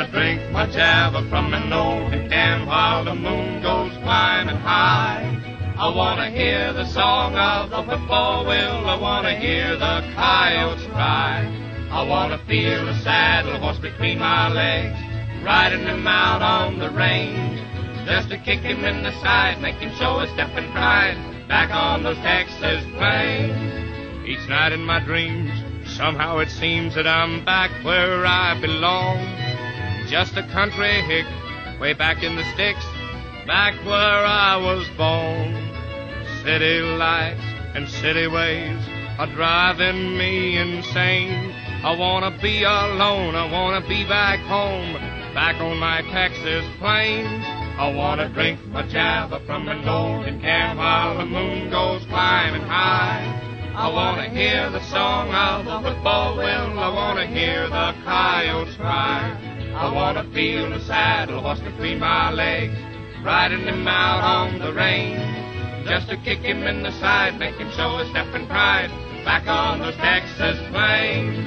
wanna drink my java from an old tin can while the moon goes climbing high. I wanna hear the song of the whippoorwill, I wanna hear the coyotes cry. I wanna feel the saddle horse between my legs, riding him out on the range, just to kick him in the side, make him show his step and pride, back on those Texas plains. Each night in my dreams, somehow it seems that I'm back where I belong, just a country hick, way back in the sticks, back where I was born. City lights and city ways are driving me insane. I wanna be alone, I wanna be back home, back on my Texas plains. I wanna drink my java from an old tin can while the moon goes climbing high. I wanna hear the song of the whippoorwill, I wanna hear the coyotes cry. I wanna feel the saddle horse between my legs, riding him out on the range, just to kick him in the side, make him show his step and pride, back on those Texas plains.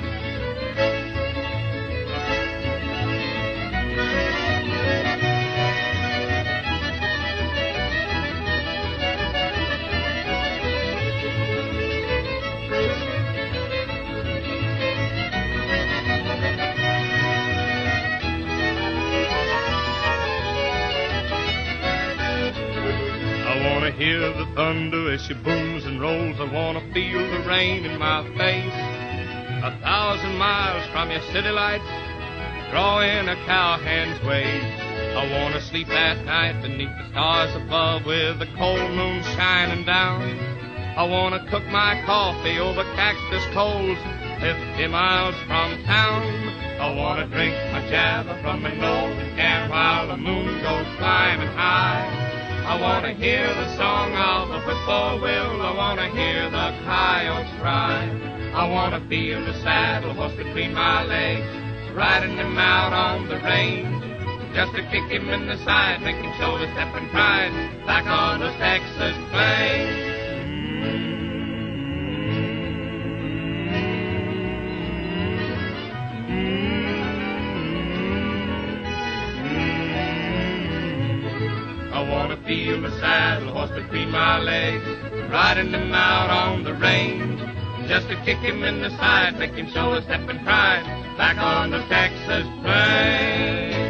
I wanna hear the thunder as she booms and rolls. I wanna feel the rain in my face. 1,000 miles from your city lights, drawing a cowhand's ways. I wanna sleep at night beneath the stars above, with the cold moon shining down. I wanna cook my coffee over cactus coals, 50 miles from town. I wanna drink my java from an old tin can while the moon goes climbing high. I wanna hear the song of the whippoorwill, I wanna hear the coyotes cry. I wanna feel the saddle horse between my legs, riding him out on the range, just to kick him in the side, make him show his step and pride, back on those Texas plains. I wanna feel the saddle horse between my legs, riding him out on the range, just to kick him in the side, make him show his step and pride, back on the Texas plains.